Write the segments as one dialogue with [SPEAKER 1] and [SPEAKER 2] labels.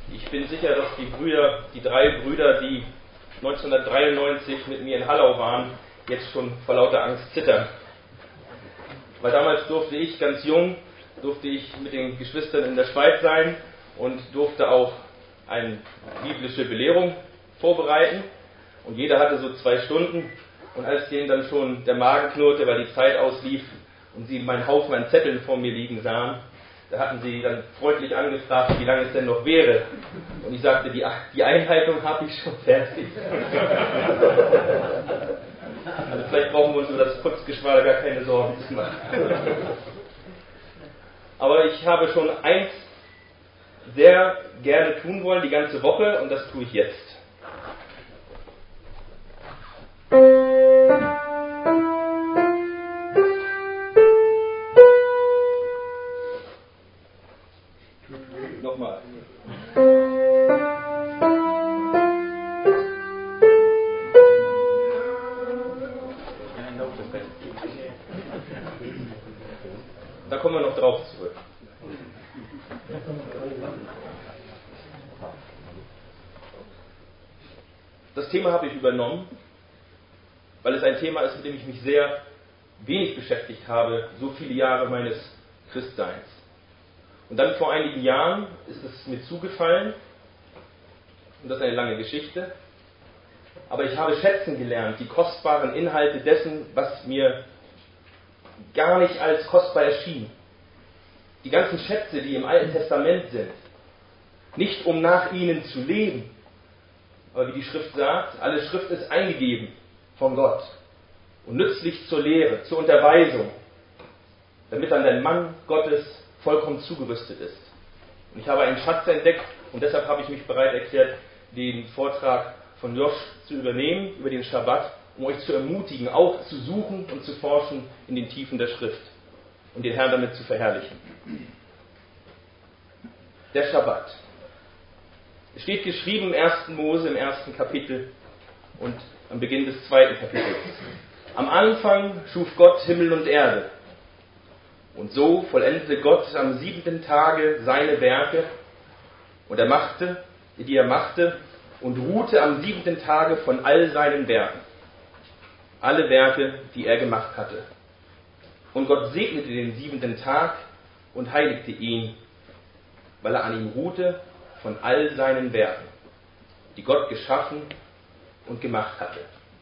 [SPEAKER 1] Ich bin sicher, dass die drei Brüder, die 1993 mit mir in Hallau waren, jetzt schon vor lauter Angst zittern. Weil damals durfte ich ganz jung, mit den Geschwistern in der Schweiz sein und durfte auch eine biblische Belehrung vorbereiten. Und jeder hatte so 2 Stunden. Und als denen dann schon der Magen knurrte, weil die Zeit auslief und sie meinen Haufen an Zetteln vor mir liegen sahen, da hatten sie dann freundlich angefragt, wie lange es denn noch wäre. Und ich sagte, die Einleitung habe ich schon fertig. Also vielleicht brauchen wir uns über das Putzgeschwader gar keine Sorgen zu machen. Aber ich habe schon eins sehr gerne tun wollen, die ganze Woche, und das tue ich jetzt. Nochmal. Da kommen wir noch drauf zurück. Das Thema habe ich übernommen, weil es ein Thema ist, mit dem ich mich sehr wenig beschäftigt habe, so viele Jahre meines Christseins. Und dann vor einigen Jahren ist es mir zugefallen, und das ist eine lange Geschichte, aber ich habe schätzen gelernt, die kostbaren Inhalte dessen, was mir gar nicht als kostbar erschien. Die ganzen Schätze, die im Alten Testament sind, nicht um nach ihnen zu leben, aber wie die Schrift sagt, alle Schrift ist eingegeben von Gott und nützlich zur Lehre, zur Unterweisung, damit dann der Mann Gottes vollkommen zugerüstet ist. Und ich habe einen Schatz entdeckt und deshalb habe ich mich bereit erklärt, den Vortrag von Josh zu übernehmen über den Schabbat, um euch zu ermutigen, auch zu suchen und zu forschen in den Tiefen der Schrift und den Herrn damit zu verherrlichen. Der Schabbat. Es steht geschrieben im 1. Mose, im 1. Kapitel und am Beginn des 2. Kapitels. Am Anfang schuf Gott Himmel und Erde. Und so vollendete Gott am 7. Tage seine Werke, die er machte, und ruhte am 7. Tage von all seinen Werken. Alle Werke, die er gemacht hatte. Und Gott segnete den 7. Tag und heiligte ihn, weil er an ihm ruhte von all seinen Werken, die Gott geschaffen und gemacht hatte.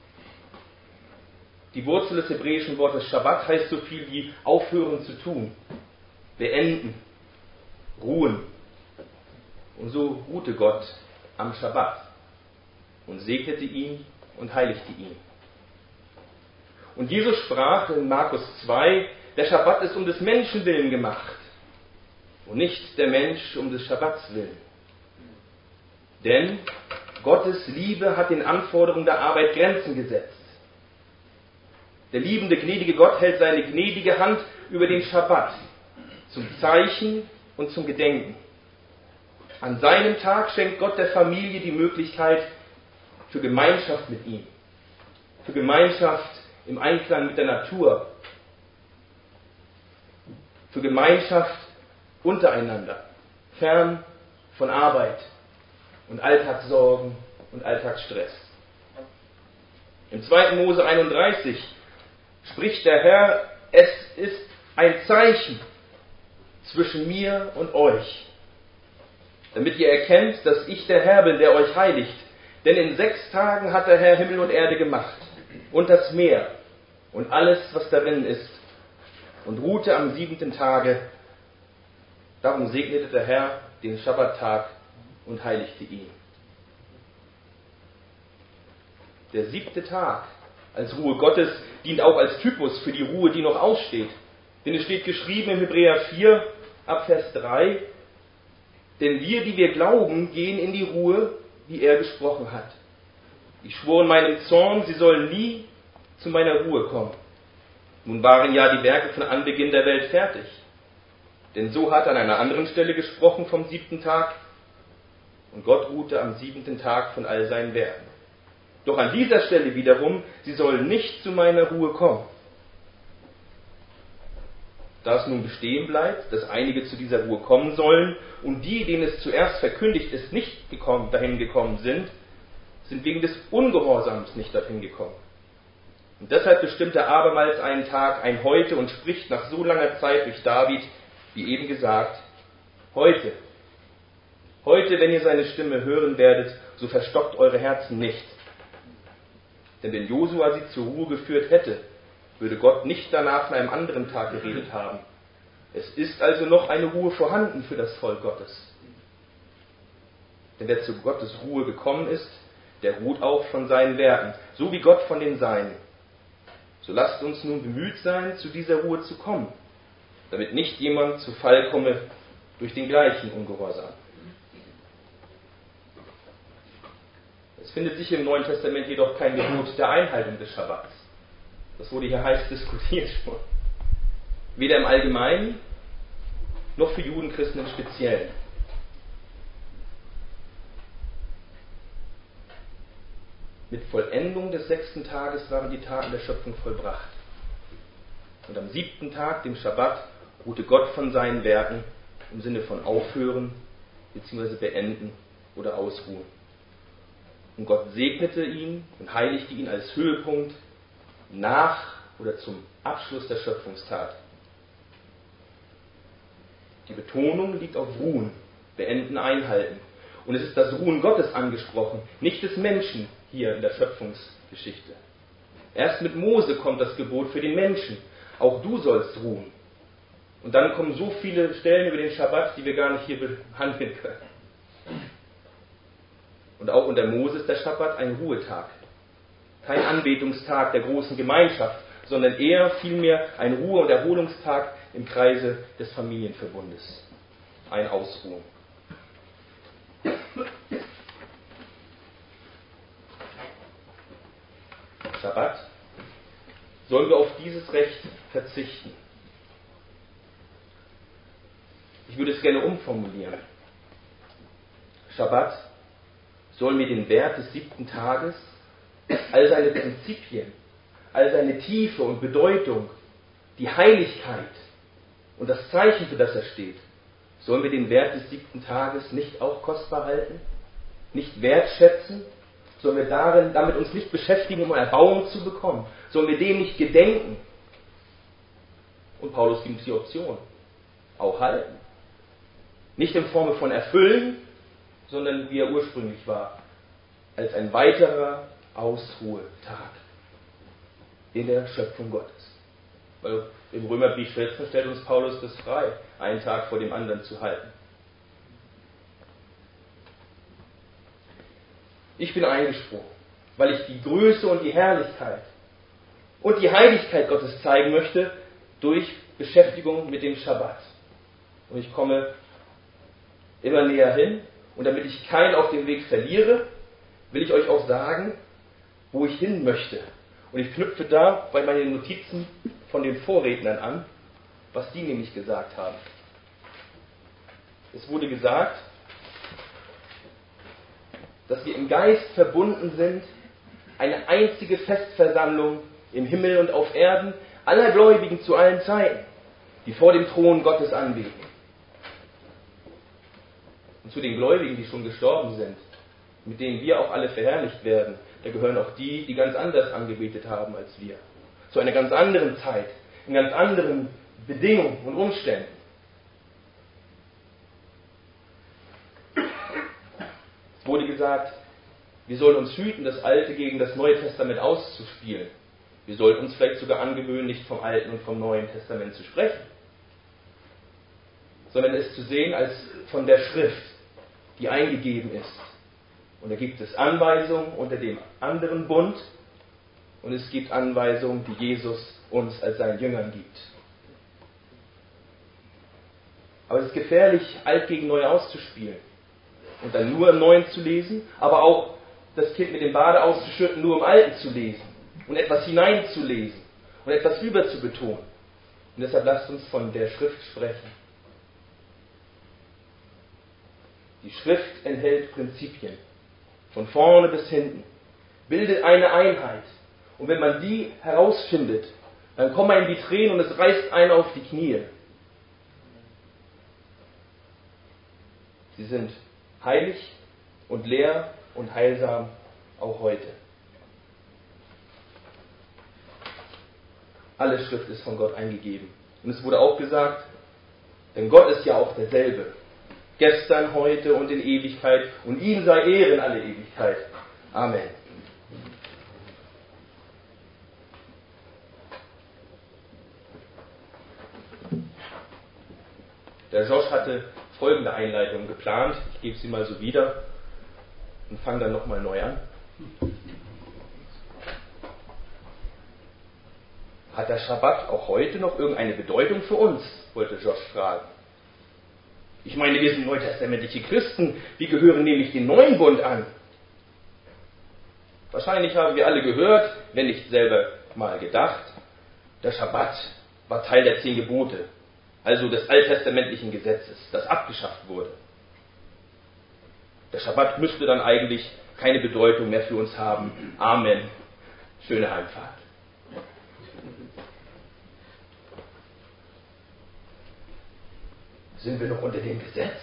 [SPEAKER 1] Die Wurzel des hebräischen Wortes Schabbat heißt so viel wie aufhören zu tun, beenden, ruhen. Und so ruhte Gott am Schabbat und segnete ihn und heiligte ihn. Und Jesus sprach in Markus 2, der Schabbat ist um des Menschen willen gemacht und nicht der Mensch um des Schabbats willen. Denn Gottes Liebe hat den Anforderungen der Arbeit Grenzen gesetzt. Der liebende, gnädige Gott hält seine gnädige Hand über den Schabbat zum Zeichen und zum Gedenken. An seinem Tag schenkt Gott der Familie die Möglichkeit für Gemeinschaft mit ihm, für Gemeinschaft im Einklang mit der Natur, für Gemeinschaft untereinander, fern von Arbeit und Alltagssorgen und Alltagsstress. Im 2. Mose 31 spricht der Herr, es ist ein Zeichen zwischen mir und euch, damit ihr erkennt, dass ich der Herr bin, der euch heiligt. Denn in 6 Tagen hat der Herr Himmel und Erde gemacht und das Meer und alles, was darin ist, und ruhte am 7. Tage. Darum segnete der Herr den Schabbattag und heiligte ihn. Der 7. Tag als Ruhe Gottes dient auch als Typus für die Ruhe, die noch aussteht. Denn es steht geschrieben in Hebräer 4, ab Vers 3, denn wir, die wir glauben, gehen in die Ruhe, wie er gesprochen hat. Ich schwor in meinem Zorn, sie sollen nie zu meiner Ruhe kommen. Nun waren ja die Werke von Anbeginn der Welt fertig. Denn so hat er an einer anderen Stelle gesprochen vom 7. Tag, und Gott ruhte am 7. Tag von all seinen Werken. Doch an dieser Stelle wiederum, sie sollen nicht zu meiner Ruhe kommen. Da es nun bestehen bleibt, dass einige zu dieser Ruhe kommen sollen und die, denen es zuerst verkündigt ist, nicht dahin gekommen sind, sind wegen des Ungehorsams nicht dorthin gekommen. Und deshalb bestimmt er abermals einen Tag, ein Heute, und spricht nach so langer Zeit durch David, wie eben gesagt, heute, wenn ihr seine Stimme hören werdet, so verstockt eure Herzen nicht. Denn wenn Josua sie zur Ruhe geführt hätte, würde Gott nicht danach von einem anderen Tag geredet haben. Es ist also noch eine Ruhe vorhanden für das Volk Gottes. Denn wer zu Gottes Ruhe gekommen ist, der ruht auch von seinen Werken, so wie Gott von den Seinen. So lasst uns nun bemüht sein, zu dieser Ruhe zu kommen, damit nicht jemand zu Fall komme durch den gleichen Ungehorsam. Es findet sich im Neuen Testament jedoch kein Gebot der Einhaltung des Schabbats. Das wurde hier heiß diskutiert schon. Weder im Allgemeinen, noch für Judenchristen im Speziellen. Mit Vollendung des 6. Tages waren die Taten der Schöpfung vollbracht. Und am 7. Tag, dem Schabbat, ruhte Gott von seinen Werken im Sinne von aufhören, bzw. beenden oder ausruhen. Und Gott segnete ihn und heiligte ihn als Höhepunkt nach oder zum Abschluss der Schöpfungstat. Die Betonung liegt auf Ruhen, Beenden, Einhalten. Und es ist das Ruhen Gottes angesprochen, nicht des Menschen hier in der Schöpfungsgeschichte. Erst mit Mose kommt das Gebot für den Menschen. Auch du sollst ruhen. Und dann kommen so viele Stellen über den Schabbat, die wir gar nicht hier behandeln können. Und auch unter Mose ist der Schabbat ein Ruhetag. Kein Anbetungstag der großen Gemeinschaft, sondern eher vielmehr ein Ruhe- und Erholungstag im Kreise des Familienverbundes. Ein Ausruhen. Schabbat, sollen wir auf dieses Recht verzichten? Ich würde es gerne umformulieren. Schabbat soll mir den Wert des 7. Tages, all seine Prinzipien, all seine Tiefe und Bedeutung, die Heiligkeit und das Zeichen, für das er steht, sollen wir den Wert des 7. Tages nicht auch kostbar halten, nicht wertschätzen? Sollen wir damit uns nicht beschäftigen, um Erbauung zu bekommen? Sollen wir dem nicht gedenken? Und Paulus gibt uns die Option. Auch halten. Nicht in Form von erfüllen, sondern wie er ursprünglich war. Als ein weiterer Ausruhetag in der Schöpfung Gottes. Weil im Römerbrief stellt uns Paulus das frei, einen Tag vor dem anderen zu halten. Ich bin eingesprungen, weil ich die Größe und die Herrlichkeit und die Heiligkeit Gottes zeigen möchte durch Beschäftigung mit dem Schabbat. Und ich komme immer näher hin, und damit ich keinen auf dem Weg verliere, will ich euch auch sagen, wo ich hin möchte. Und ich knüpfe da bei meinen Notizen von den Vorrednern an, was die nämlich gesagt haben. Es wurde gesagt, dass wir im Geist verbunden sind, eine einzige Festversammlung im Himmel und auf Erden, aller Gläubigen zu allen Zeiten, die vor dem Thron Gottes anbeten. Und zu den Gläubigen, die schon gestorben sind, mit denen wir auch alle verherrlicht werden, da gehören auch die, die ganz anders angebetet haben als wir. Zu einer ganz anderen Zeit, in ganz anderen Bedingungen und Umständen. Es wurde gesagt, wir sollen uns hüten, das Alte gegen das Neue Testament auszuspielen. Wir sollten uns vielleicht sogar angewöhnen, nicht vom Alten und vom Neuen Testament zu sprechen, sondern es zu sehen als von der Schrift, die eingegeben ist. Und da gibt es Anweisungen unter dem anderen Bund und es gibt Anweisungen, die Jesus uns als seinen Jüngern gibt. Aber es ist gefährlich, alt gegen neu auszuspielen und dann nur im Neuen zu lesen, aber auch das Kind mit dem Bade auszuschütten, nur im Alten zu lesen und etwas hineinzulesen und etwas überzubetonen. Und deshalb lasst uns von der Schrift sprechen. Die Schrift enthält Prinzipien, von vorne bis hinten, bildet eine Einheit. Und wenn man die herausfindet, dann kommen einem die Tränen und es reißt einen auf die Knie. Sie sind heilig und leer und heilsam auch heute. Alle Schrift ist von Gott eingegeben. Und es wurde auch gesagt, denn Gott ist ja auch derselbe. Gestern, heute und in Ewigkeit. Und ihm sei Ehre in alle Ewigkeit. Amen. Der Josh hatte folgende Einleitung geplant. Ich gebe sie mal so wieder und fange dann nochmal neu an. Hat der Schabbat auch heute noch irgendeine Bedeutung für uns? Wollte Josh fragen. Ich meine, wir sind neutestamentliche Christen. Wir gehören nämlich den neuen Bund an. Wahrscheinlich haben wir alle gehört, wenn nicht selber mal gedacht, der Schabbat war Teil der 10 Gebote, also des alttestamentlichen Gesetzes, das abgeschafft wurde. Der Schabbat müsste dann eigentlich keine Bedeutung mehr für uns haben. Amen. Schöne Heimfahrt. Sind wir noch unter dem Gesetz?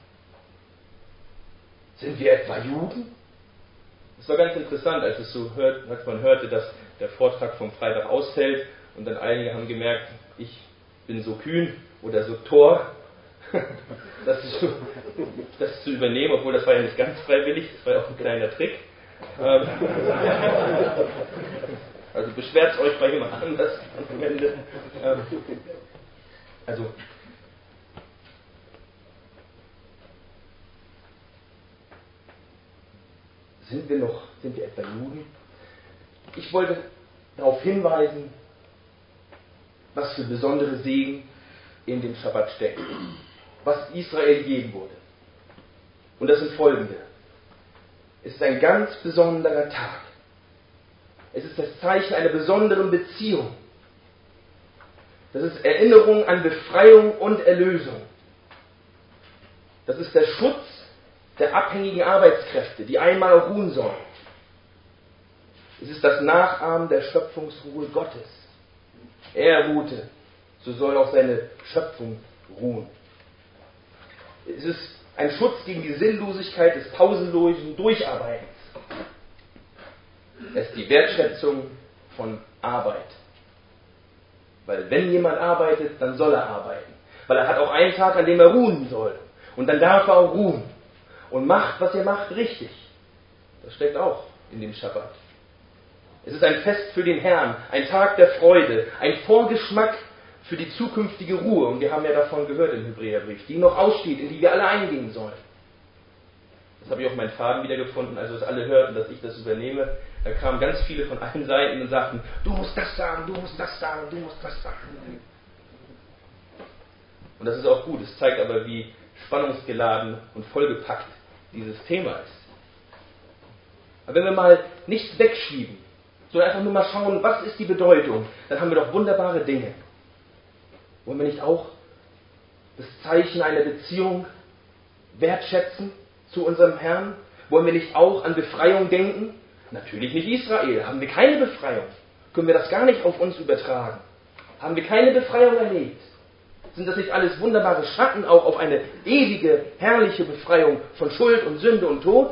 [SPEAKER 1] Sind wir etwa Juden? Es war ganz interessant, als man hörte, dass der Vortrag vom Freitag ausfällt und dann einige haben gemerkt, ich bin so kühn oder so tor, das zu übernehmen, obwohl das war ja nicht ganz freiwillig, das war ja auch ein kleiner Trick. Also beschwert euch bei jemand anders am Ende. Sind wir etwa Juden? Ich wollte darauf hinweisen, was für besondere Segen in dem Schabbat stecken, was Israel gegeben wurde. Und das sind folgende. Es ist ein ganz besonderer Tag. Es ist das Zeichen einer besonderen Beziehung. Das ist Erinnerung an Befreiung und Erlösung. Das ist der Schutz der abhängigen Arbeitskräfte, die einmal auch ruhen sollen. Es ist das Nachahmen der Schöpfungsruhe Gottes. Er ruhte, so soll auch seine Schöpfung ruhen. Es ist ein Schutz gegen die Sinnlosigkeit des pausenlosen Durcharbeitens. Es ist die Wertschätzung von Arbeit. Weil wenn jemand arbeitet, dann soll er arbeiten. Weil er hat auch einen Tag, an dem er ruhen soll. Und dann darf er auch ruhen. Und macht, was er macht, richtig. Das steckt auch in dem Schabbat. Es ist ein Fest für den Herrn, ein Tag der Freude, ein Vorgeschmack für die zukünftige Ruhe. Und wir haben ja davon gehört im Hebräerbrief, die noch aussteht, in die wir alle eingehen sollen. Das habe ich auf meinen Faden wiedergefunden, also dass alle hörten, dass ich das übernehme. Da kamen ganz viele von allen Seiten und sagten, du musst das sagen, du musst das sagen, du musst das sagen. Und das ist auch gut, es zeigt aber, wie spannungsgeladen und vollgepackt dieses Thema ist. Aber wenn wir mal nichts wegschieben, sondern einfach nur mal schauen, was ist die Bedeutung, dann haben wir doch wunderbare Dinge. Wollen wir nicht auch das Zeichen einer Beziehung wertschätzen zu unserem Herrn? Wollen wir nicht auch an Befreiung denken? Natürlich nicht Israel. Haben wir keine Befreiung? Können wir das gar nicht auf uns übertragen? Haben wir keine Befreiung erlebt? Sind das nicht alles wunderbare Schatten auch auf eine ewige, herrliche Befreiung von Schuld und Sünde und Tod?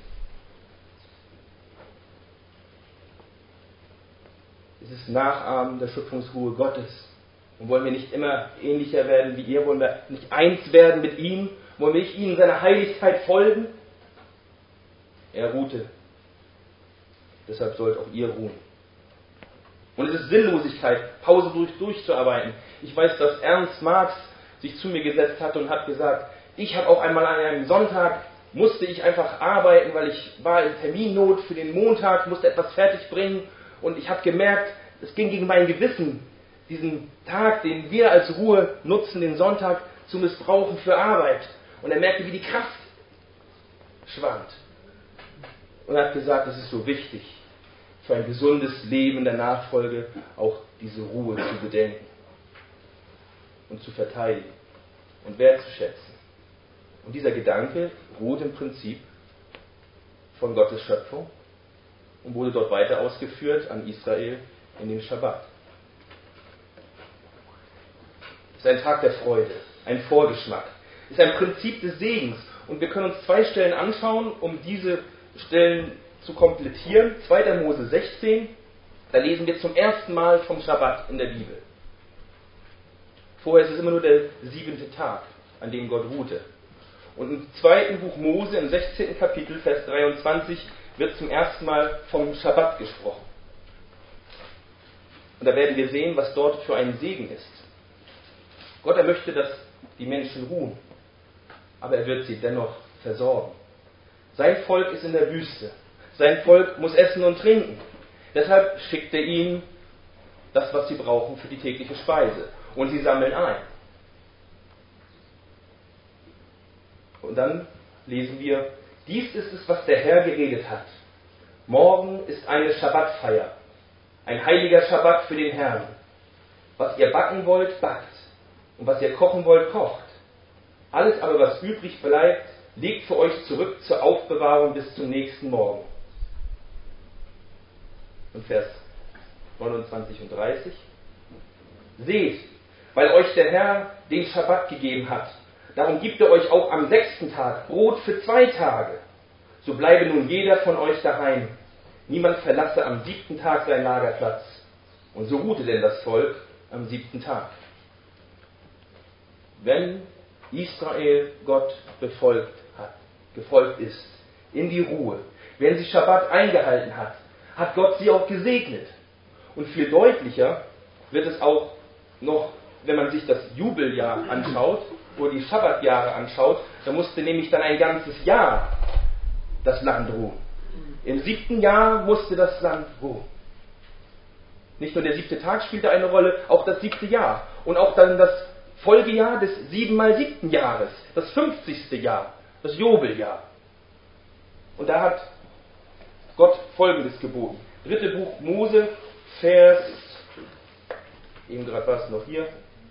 [SPEAKER 1] Es ist Nachahmen der Schöpfungsruhe Gottes. Und wollen wir nicht immer ähnlicher werden wie ihr? Wollen wir nicht eins werden mit ihm? Wollen wir nicht ihm in seiner Heiligkeit folgen? Er ruhte. Deshalb sollt auch ihr ruhen. Und es ist Sinnlosigkeit, Pause durchzuarbeiten. Ich weiß, dass Ernst Marx sich zu mir gesetzt hat und hat gesagt, ich habe auch einmal an einem Sonntag, musste ich einfach arbeiten, weil ich war in Terminnot für den Montag, musste etwas fertig bringen und ich habe gemerkt, es ging gegen mein Gewissen, diesen Tag, den wir als Ruhe nutzen, den Sonntag, zu missbrauchen für Arbeit. Und er merkte, wie die Kraft schwand. Und er hat gesagt, es ist so wichtig, für ein gesundes Leben in der Nachfolge auch diese Ruhe zu bedenken und zu verteidigen und wertzuschätzen. Und dieser Gedanke ruht im Prinzip von Gottes Schöpfung und wurde dort weiter ausgeführt an Israel in dem Schabbat. ist ein Tag der Freude, ein Vorgeschmack, ist ein Prinzip des Segens. Und wir können uns 2 Stellen anschauen, um diese Stellen zu komplettieren. 2. Mose 16, da lesen wir zum ersten Mal vom Schabbat in der Bibel. Vorher ist es immer nur der 7. Tag, an dem Gott ruhte. Und im 2. Buch Mose, im 16. Kapitel, Vers 23, wird zum ersten Mal vom Schabbat gesprochen. Und da werden wir sehen, was dort für ein Segen ist. Gott, er möchte, dass die Menschen ruhen, aber er wird sie dennoch versorgen. Sein Volk ist in der Wüste. Sein Volk muss essen und trinken. Deshalb schickt er ihnen das, was sie brauchen für die tägliche Speise. Und sie sammeln ein. Und dann lesen wir, dies ist es, was der Herr geredet hat. Morgen ist eine Schabbatfeier, ein heiliger Schabbat für den Herrn. Was ihr backen wollt, backt. Und was ihr kochen wollt, kocht. Alles aber, was übrig bleibt, legt für euch zurück zur Aufbewahrung bis zum nächsten Morgen. Und Vers 29 und 30. Seht, weil euch der Herr den Schabbat gegeben hat, darum gibt er euch auch am 6. Tag Brot für 2 Tage. So bleibe nun jeder von euch daheim. Niemand verlasse am 7. Tag seinen Lagerplatz. Und so ruhte denn das Volk am 7. Tag. Wenn Israel Gott gefolgt ist, in die Ruhe, wenn sie Schabbat eingehalten hat, hat Gott sie auch gesegnet. Und viel deutlicher wird es auch noch, wenn man sich das Jubeljahr anschaut, oder die Schabbatjahre anschaut, da musste nämlich dann ein ganzes Jahr das Land ruhen. Im 7. Jahr musste das Land ruhen. Nicht nur der 7. Tag spielte eine Rolle, auch das 7. Jahr. Und auch dann das Folgejahr des 7 mal 7. Jahres, das 50. Jahr, das Jubeljahr. Und da hat Gott Folgendes geboten. 3. Buch Mose, eben gerade war es noch hier,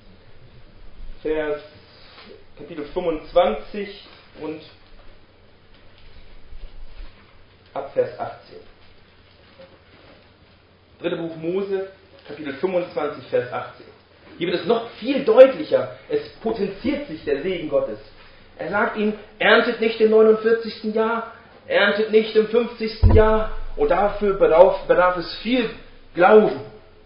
[SPEAKER 1] Kapitel 25 und ab Vers 18. 3. Buch Mose, Kapitel 25, Vers 18. Hier wird es noch viel deutlicher. Es potenziert sich der Segen Gottes. Er sagt ihnen, erntet nicht im 49. Jahr, erntet nicht im 50. Jahr. Und dafür bedarf es viel Glauben.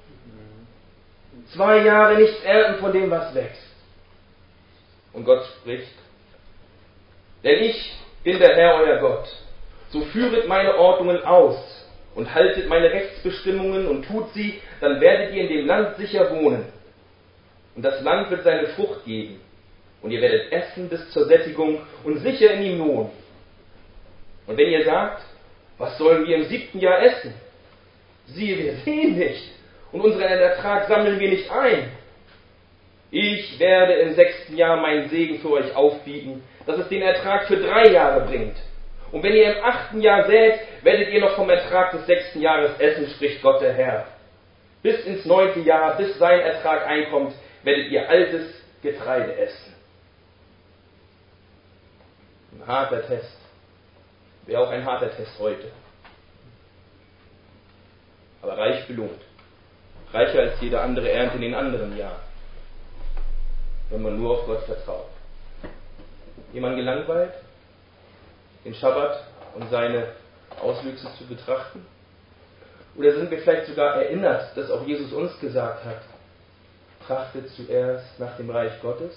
[SPEAKER 1] 2 Jahre nichts ernten von dem, was wächst. Und Gott spricht, denn ich bin der Herr, euer Gott. So führet meine Ordnungen aus und haltet meine Rechtsbestimmungen und tut sie, dann werdet ihr in dem Land sicher wohnen. Und das Land wird seine Frucht geben. Und ihr werdet essen bis zur Sättigung und sicher in ihm wohnen. Und wenn ihr sagt, was sollen wir im 7. Jahr essen? Siehe, wir sehen nicht. Und unseren Ertrag sammeln wir nicht ein. Ich werde im 6. Jahr meinen Segen für euch aufbieten, dass es den Ertrag für 3 Jahre bringt. Und wenn ihr im 8. Jahr sät, werdet ihr noch vom Ertrag des 6. Jahres essen, spricht Gott der Herr. Bis ins 9. Jahr, bis sein Ertrag einkommt, werdet ihr altes Getreide essen. Ein harter Test. Wäre auch ein harter Test heute. Aber reich belohnt. Reicher als jede andere Ernte in den anderen Jahren. Wenn man nur auf Gott vertraut. Jemand gelangweilt, den Schabbat und seine Auswüchse zu betrachten? Oder sind wir vielleicht sogar erinnert, dass auch Jesus uns gesagt hat, trachtet zuerst nach dem Reich Gottes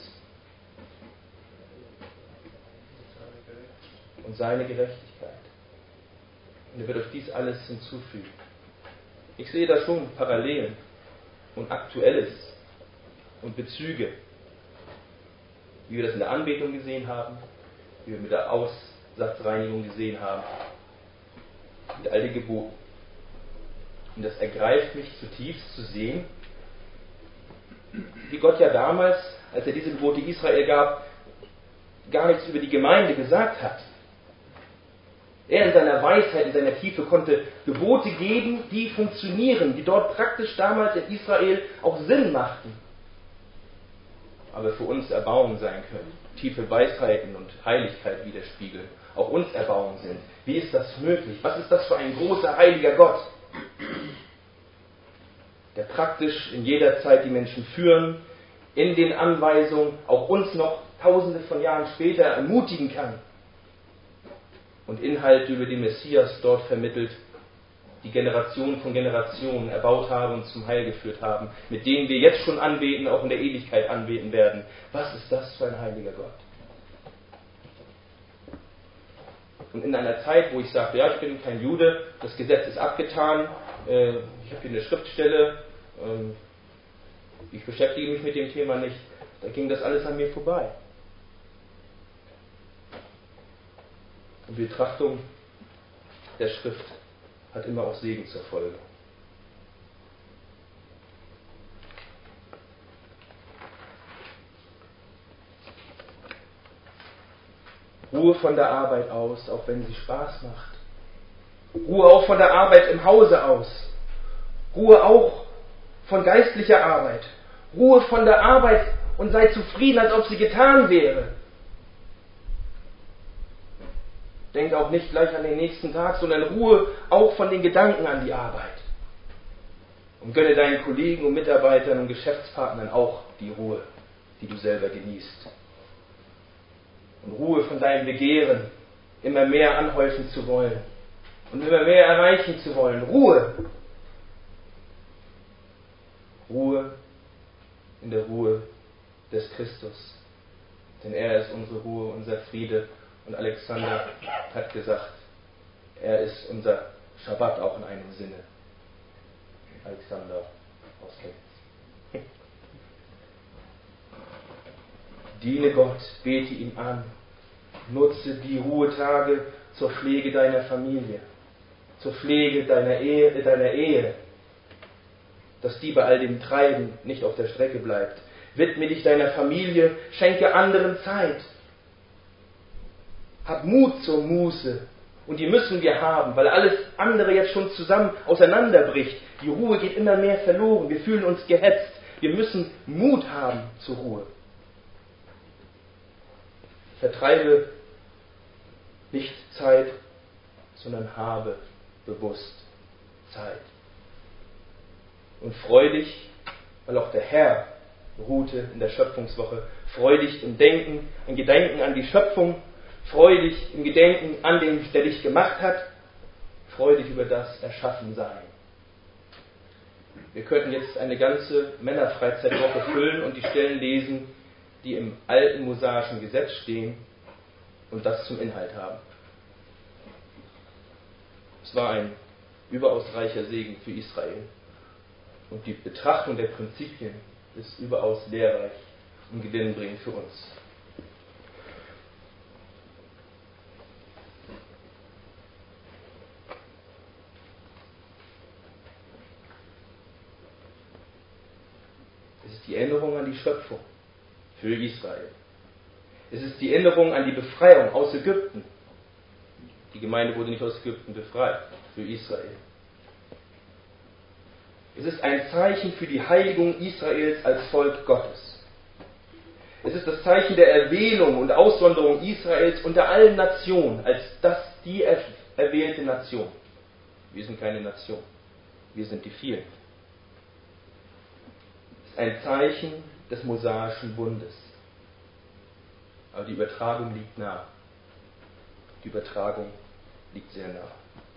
[SPEAKER 1] und seine Gerechtigkeit. Und er wird euch dies alles hinzufügen. Ich sehe da schon Parallelen und Aktuelles und Bezüge, wie wir das in der Anbetung gesehen haben, wie wir mit der Aussatzreinigung gesehen haben, mit all den Geboten. Und das ergreift mich zutiefst zu sehen, wie Gott ja damals, als er diese Gebote Israel gab, gar nichts über die Gemeinde gesagt hat. Er in seiner Weisheit, in seiner Tiefe konnte Gebote geben, die funktionieren, die dort praktisch damals in Israel auch Sinn machten, aber für uns Erbauung sein können, tiefe Weisheiten und Heiligkeit widerspiegeln, auch uns Erbauung sind. Wie ist das möglich? Was ist das für ein großer, heiliger Gott, der praktisch in jeder Zeit die Menschen führen, in den Anweisungen auch uns noch tausende von Jahren später ermutigen kann und Inhalte über den Messias dort vermittelt, die Generationen von Generationen erbaut haben und zum Heil geführt haben, mit denen wir jetzt schon anbeten, auch in der Ewigkeit anbeten werden. Was ist das für ein heiliger Gott? Und in einer Zeit, wo ich sage, ja, ich bin kein Jude, das Gesetz ist abgetan, ich habe hier eine Schriftstelle, ich beschäftige mich mit dem Thema nicht, da ging das alles an mir vorbei. Und die Betrachtung der Schrift hat immer auch Segen zur Folge. Ruhe von der Arbeit aus, auch wenn sie Spaß macht. Ruhe auch von der Arbeit im Hause aus. Ruhe auch von geistlicher Arbeit. Ruhe von der Arbeit und sei zufrieden, als ob sie getan wäre. Denk auch nicht gleich an den nächsten Tag, sondern Ruhe auch von den Gedanken an die Arbeit. Und gönne deinen Kollegen und Mitarbeitern und Geschäftspartnern auch die Ruhe, die du selber genießt. Und Ruhe von deinem Begehren, immer mehr anhäufen zu wollen und immer mehr erreichen zu wollen. Ruhe. Ruhe in der Ruhe des Christus. Denn er ist unsere Ruhe, unser Friede. Und Alexander hat gesagt, er ist unser Schabbat auch in einem Sinne. Alexander aus Chemnitz. Diene Gott, bete ihn an. Nutze die Ruhetage zur Pflege deiner Familie, zur Pflege deiner Ehe, dass die bei all dem Treiben nicht auf der Strecke bleibt. Widme dich deiner Familie, schenke anderen Zeit. Hab Mut zur Muße. Und die müssen wir haben, weil alles andere jetzt schon zusammen auseinanderbricht. Die Ruhe geht immer mehr verloren. Wir fühlen uns gehetzt. Wir müssen Mut haben zur Ruhe. Vertreibe nicht Zeit, sondern habe bewusst Zeit. Und freu dich, weil auch der Herr ruhte in der Schöpfungswoche. Freu dich im Denken, im Gedenken an die Schöpfung. Freu dich im Gedenken an den, der dich gemacht hat. Freu dich über das Erschaffensein. Wir könnten jetzt eine ganze Männerfreizeitwoche füllen und die Stellen lesen, die im alten mosaischen Gesetz stehen und das zum Inhalt haben. Es war ein überaus reicher Segen für Israel. Und die Betrachtung der Prinzipien ist überaus lehrreich und gewinnbringend für uns. Es ist die Erinnerung an die Schöpfung für Israel. Es ist die Erinnerung an die Befreiung aus Ägypten. Die Gemeinde wurde nicht aus Ägypten befreit, für Israel. Es ist ein Zeichen für die Heiligung Israels als Volk Gottes. Es ist das Zeichen der Erwählung und Aussonderung Israels unter allen Nationen, als die erwählte Nation. Wir sind keine Nation, wir sind die vielen. Es ist ein Zeichen des mosaischen Bundes. Aber die Übertragung liegt nah. Die Übertragung liegt sehr nah.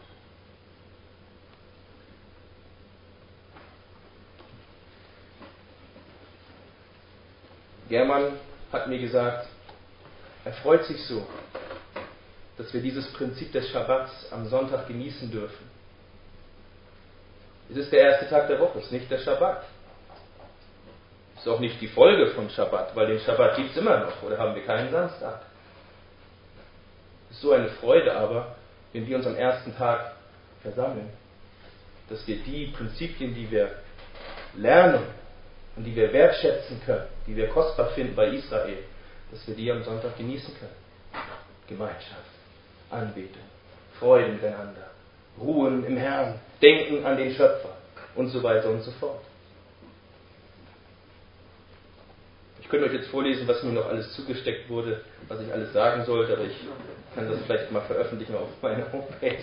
[SPEAKER 1] German hat mir gesagt, er freut sich so, dass wir dieses Prinzip des Schabbats am Sonntag genießen dürfen. Es ist der erste Tag der Woche, es ist nicht der Schabbat. Es ist auch nicht die Folge von Schabbat, weil den Schabbat gibt es immer noch, oder haben wir keinen Samstag. Es ist so eine Freude aber, wenn wir uns am ersten Tag versammeln, dass wir die Prinzipien, die wir lernen und die wir wertschätzen können, die wir kostbar finden bei Israel, dass wir die am Sonntag genießen können. Gemeinschaft, Anbetung, Freude miteinander, Ruhen im Herrn, Denken an den Schöpfer und so weiter und so fort. Ich könnte euch jetzt vorlesen, was mir noch alles zugesteckt wurde, was ich alles sagen sollte, aber ich kann das vielleicht mal veröffentlichen auf meiner Homepage.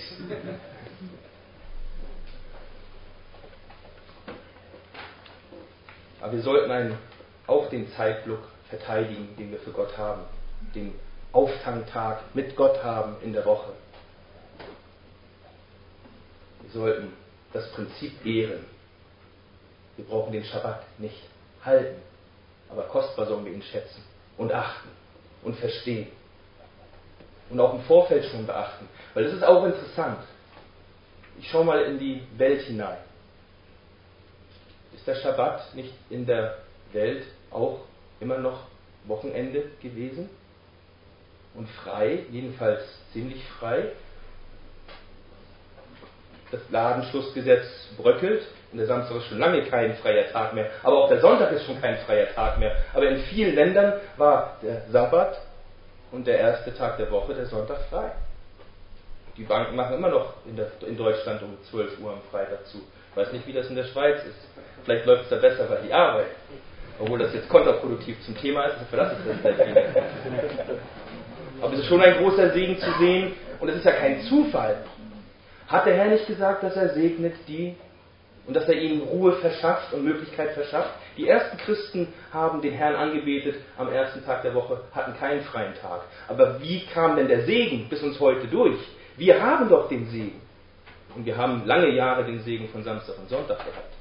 [SPEAKER 1] Aber wir sollten ein auch den Zeitblock verteidigen, den wir für Gott haben, den Auftanktag mit Gott haben in der Woche. Wir sollten das Prinzip ehren. Wir brauchen den Schabbat nicht halten, aber kostbar sollen wir ihn schätzen und achten und verstehen. Und auch im Vorfeld schon beachten, weil das ist auch interessant. Ich schaue mal in die Welt hinein. Ist der Schabbat nicht in der Welt auch immer noch Wochenende gewesen? Und frei, jedenfalls ziemlich frei. Das Ladenschlussgesetz bröckelt und der Samstag ist schon lange kein freier Tag mehr. Aber auch der Sonntag ist schon kein freier Tag mehr. Aber in vielen Ländern war der Sabbat und der erste Tag der Woche, der Sonntag, frei. Die Banken machen immer noch in Deutschland um 12 Uhr am Freitag zu. Ich weiß nicht, wie das in der Schweiz ist. Vielleicht läuft es da besser, weil die arbeiten. Obwohl das jetzt kontraproduktiv zum Thema ist, dann verlasse ich das gleich wieder. Aber es ist schon ein großer Segen zu sehen, und es ist ja kein Zufall. Hat der Herr nicht gesagt, dass er segnet die und dass er ihnen Ruhe verschafft und Möglichkeit verschafft? Die ersten Christen haben den Herrn angebetet am ersten Tag der Woche, hatten keinen freien Tag. Aber wie kam denn der Segen bis uns heute durch? Wir haben doch den Segen. Und wir haben lange Jahre den Segen von Samstag und Sonntag gehabt.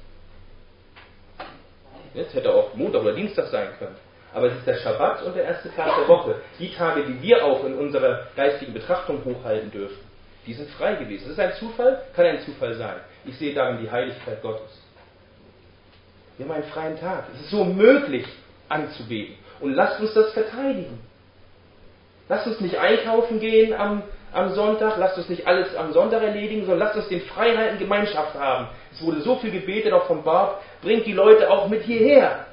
[SPEAKER 1] Jetzt hätte auch Montag oder Dienstag sein können. Aber es ist der Schabbat und der erste Tag der Woche. Die Tage, die wir auch in unserer geistigen Betrachtung hochhalten dürfen, die sind frei gewesen. Das ist ein Zufall? Kann ein Zufall sein. Ich sehe darin die Heiligkeit Gottes. Wir haben einen freien Tag. Es ist so möglich anzubeten. Und lasst uns das verteidigen. Lasst uns nicht einkaufen gehen am Sonntag, lasst uns nicht alles am Sonntag erledigen, sondern lasst uns den Freiheiten Gemeinschaft haben. Es wurde so viel gebetet, auch vom Barb, bringt die Leute auch mit hierher.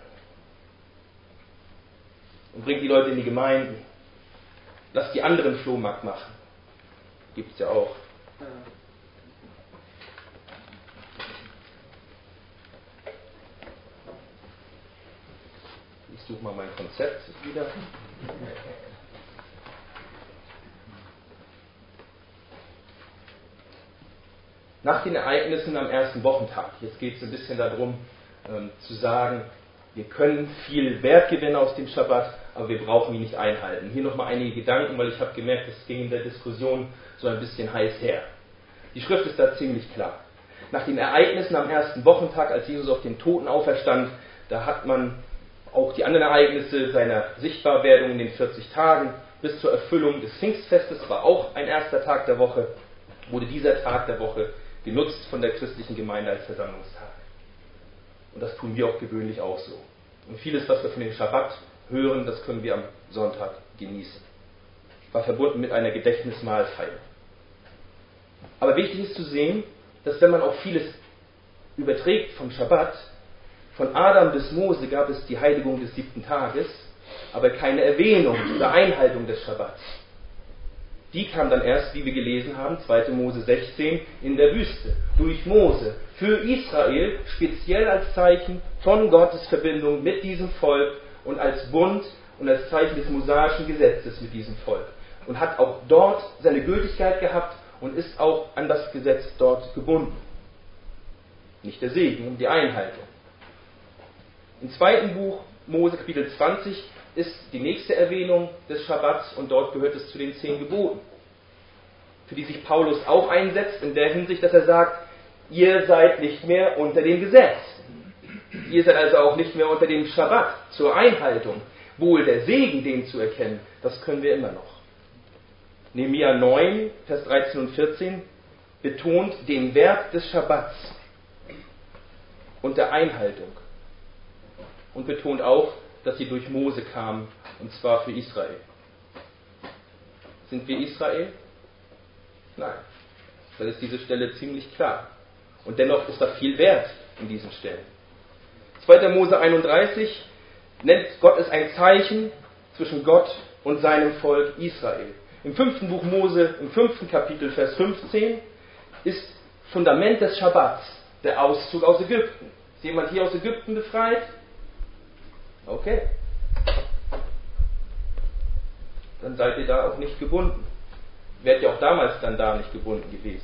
[SPEAKER 1] Und bringt die Leute in die Gemeinden. Lasst die anderen Flohmarkt machen. Gibt es ja auch. Ich suche mal mein Konzept wieder. Nach den Ereignissen am ersten Wochentag, jetzt geht es ein bisschen darum, zu sagen, wir können viel Wert gewinnen aus dem Schabbat, aber wir brauchen ihn nicht einhalten. Hier nochmal einige Gedanken, weil ich habe gemerkt, es ging in der Diskussion so ein bisschen heiß her. Die Schrift ist da ziemlich klar. Nach den Ereignissen am ersten Wochentag, als Jesus auf den Toten auferstand, da hat man auch die anderen Ereignisse seiner Sichtbarwerdung in den 40 Tagen bis zur Erfüllung des Pfingstfestes, war auch ein erster Tag der Woche, wurde dieser Tag der Woche genutzt von der christlichen Gemeinde als Versammlungstag. Und das tun wir auch gewöhnlich auch so. Und vieles, was wir von dem Schabbat hören, das können wir am Sonntag genießen. War verbunden mit einer Gedächtnismahlfeier. Aber wichtig ist zu sehen, dass wenn man auch vieles überträgt vom Schabbat, von Adam bis Mose gab es die Heiligung des 7. Tages, aber keine Erwähnung oder Einhaltung des Schabbats. Die kam dann erst, wie wir gelesen haben, 2. Mose 16, in der Wüste, durch Mose, für Israel, speziell als Zeichen von Gottes Verbindung mit diesem Volk und als Bund und als Zeichen des mosaischen Gesetzes mit diesem Volk. Und hat auch dort seine Gültigkeit gehabt und ist auch an das Gesetz dort gebunden. Nicht der Segen, die Einhaltung. Im 2. Buch Mose, Kapitel 20, ist die nächste Erwähnung des Schabbats und dort gehört es zu den 10 Geboten, für die sich Paulus auch einsetzt, in der Hinsicht, dass er sagt, ihr seid nicht mehr unter dem Gesetz. Ihr seid also auch nicht mehr unter dem Schabbat zur Einhaltung. Wohl der Segen, den zu erkennen, das können wir immer noch. Nehemia 9, Vers 13 und 14 betont den Wert des Schabbats und der Einhaltung und betont auch, dass sie durch Mose kamen, und zwar für Israel. Sind wir Israel? Nein. Dann ist diese Stelle ziemlich klar. Und dennoch ist da viel Wert in diesen Stellen. 2. Mose 31 nennt Gott es ein Zeichen zwischen Gott und seinem Volk Israel. Im 5. Buch Mose, im 5. Kapitel, Vers 15, ist Fundament des Schabbats der Auszug aus Ägypten. Ist jemand hier aus Ägypten befreit? Okay. Dann seid ihr da auch nicht gebunden. Wärt ihr auch damals dann da nicht gebunden gewesen.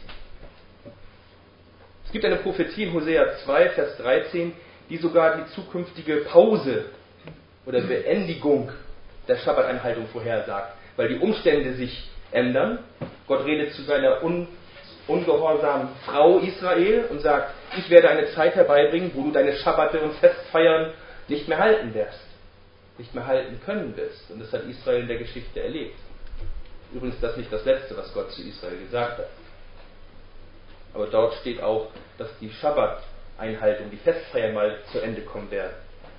[SPEAKER 1] Es gibt eine Prophetie in Hosea 2, Vers 13, die sogar die zukünftige Pause oder Beendigung der Schabbateinhaltung vorhersagt, weil die Umstände sich ändern. Gott redet zu seiner ungehorsamen Frau Israel und sagt, ich werde eine Zeit herbeibringen, wo du deine Schabbate und Festfeiern nicht mehr halten wirst, nicht mehr halten können wirst. Und das hat Israel in der Geschichte erlebt. Übrigens das nicht das Letzte, was Gott zu Israel gesagt hat. Aber dort steht auch, dass die Schabbateinhaltung, die Festfeiern mal zu Ende kommen werden.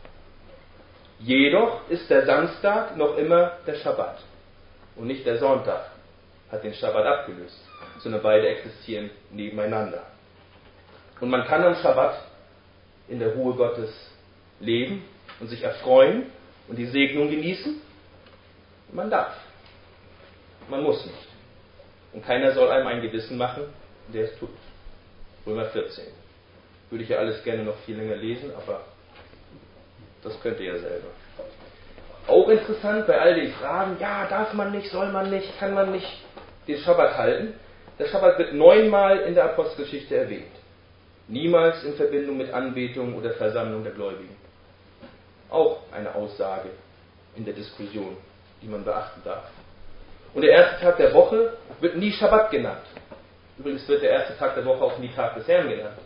[SPEAKER 1] Jedoch ist der Samstag noch immer der Schabbat und nicht der Sonntag hat den Schabbat abgelöst, sondern beide existieren nebeneinander. Und man kann am Schabbat in der Ruhe Gottes leben und sich erfreuen und die Segnung genießen. Man darf. Man muss nicht. Und keiner soll einem ein Gewissen machen, der es tut. Römer 14. Würde ich ja alles gerne noch viel länger lesen, aber das könnt ihr ja selber. Auch interessant bei all den Fragen, ja, darf man nicht, soll man nicht, kann man nicht den Schabbat halten. Der Schabbat wird 9-mal in der Apostelgeschichte erwähnt. Niemals in Verbindung mit Anbetung oder Versammlung der Gläubigen. Auch eine Aussage in der Diskussion, die man beachten darf. Und der erste Tag der Woche wird nie Schabbat genannt. Übrigens wird der erste Tag der Woche auch nie Tag des Herrn genannt.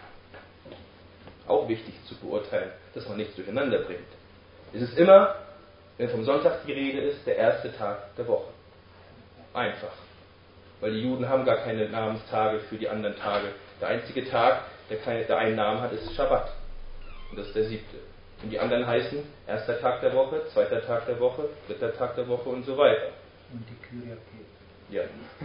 [SPEAKER 1] Auch wichtig zu beurteilen, dass man nichts durcheinander bringt. Es ist immer, wenn vom Sonntag die Rede ist, der erste Tag der Woche. Einfach. Weil die Juden haben gar keine Namenstage für die anderen Tage. Der einzige Tag, der einen Namen hat, ist Schabbat. Und das ist der 7. Und die anderen heißen erster Tag der Woche, zweiter Tag der Woche, dritter Tag der Woche und so weiter.
[SPEAKER 2] Und die Kyriake.
[SPEAKER 1] Ja.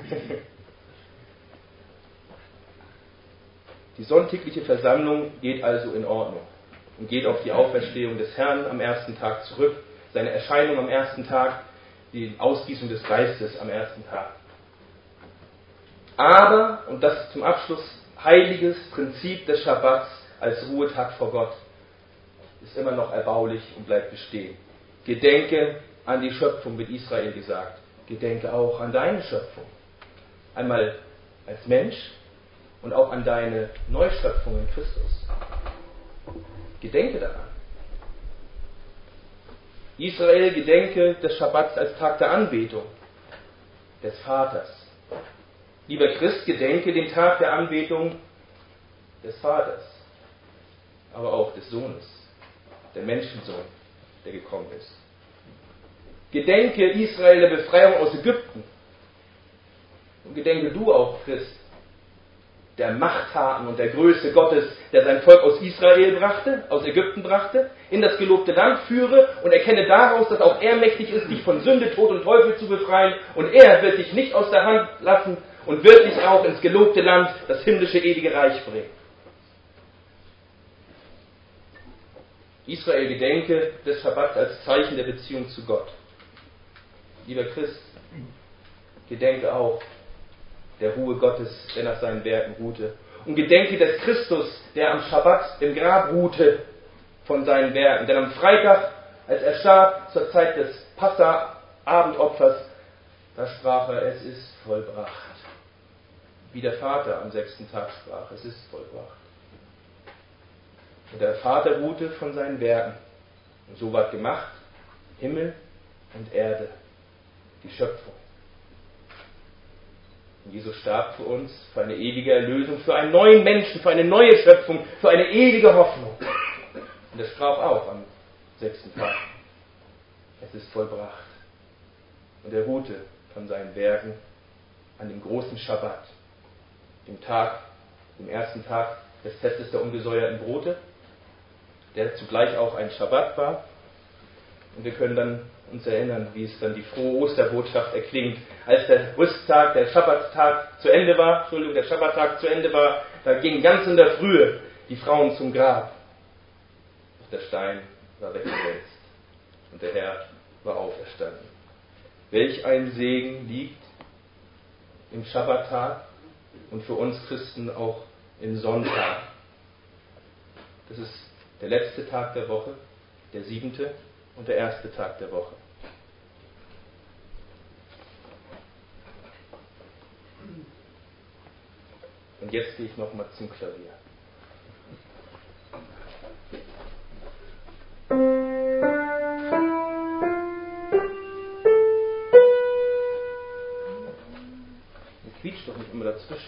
[SPEAKER 1] Die sonntägliche Versammlung geht also in Ordnung und geht auf die Auferstehung des Herrn am ersten Tag zurück, seine Erscheinung am ersten Tag, die Ausgießung des Geistes am ersten Tag. Aber, und das ist zum Abschluss, heiliges Prinzip des Schabbats als Ruhetag vor Gott ist immer noch erbaulich und bleibt bestehen. Gedenke an die Schöpfung, wird Israel gesagt. Gedenke auch an deine Schöpfung. Einmal als Mensch und auch an deine Neuschöpfung in Christus. Gedenke daran. Israel, gedenke des Schabbats als Tag der Anbetung des Vaters. Lieber Christ, gedenke den Tag der Anbetung des Vaters, aber auch des Sohnes, der Menschensohn, der gekommen ist. Gedenke Israel der Befreiung aus Ägypten. Und gedenke du auch, Christ, der Machttaten und der Größe Gottes, der sein Volk aus Israel brachte, aus Ägypten brachte, in das gelobte Land führe und erkenne daraus, dass auch er mächtig ist, dich von Sünde, Tod und Teufel zu befreien und er wird dich nicht aus der Hand lassen und wird dich auch ins gelobte Land, das himmlische ewige Reich bringen. Israel, gedenke des Schabbats als Zeichen der Beziehung zu Gott. Lieber Christ, gedenke auch der Ruhe Gottes, der nach seinen Werken ruhte. Und gedenke des Christus, der am Schabbat im Grab ruhte von seinen Werken. Denn am Freitag, als er starb, zur Zeit des Passa-Abendopfers, da sprach er, es ist vollbracht. Wie der Vater am 6. Tag sprach, es ist vollbracht. Und der Vater ruhte von seinen Werken. Und so ward gemacht Himmel und Erde, die Schöpfung. Und Jesus starb für uns, für eine ewige Erlösung, für einen neuen Menschen, für eine neue Schöpfung, für eine ewige Hoffnung. Und er sprach auch am 6. Tag. Es ist vollbracht. Und er ruhte von seinen Werken an dem großen Schabbat, dem Tag, dem ersten Tag des Festes der ungesäuerten Brote, der zugleich auch ein Schabbat war. Und wir können dann uns erinnern, wie es dann die frohe Osterbotschaft erklingt, als der Rüsttag, der Schabbattag zu Ende war, der Schabbattag zu Ende war, da gingen ganz in der Frühe die Frauen zum Grab. Doch der Stein war weggewälzt und der Herr war auferstanden. Welch ein Segen liegt im Schabbattag und für uns Christen auch im Sonntag. Das ist der letzte Tag der Woche, der 7. und der erste Tag der Woche. Und jetzt gehe ich nochmal zum Klavier. quietscht doch nicht immer dazwischen.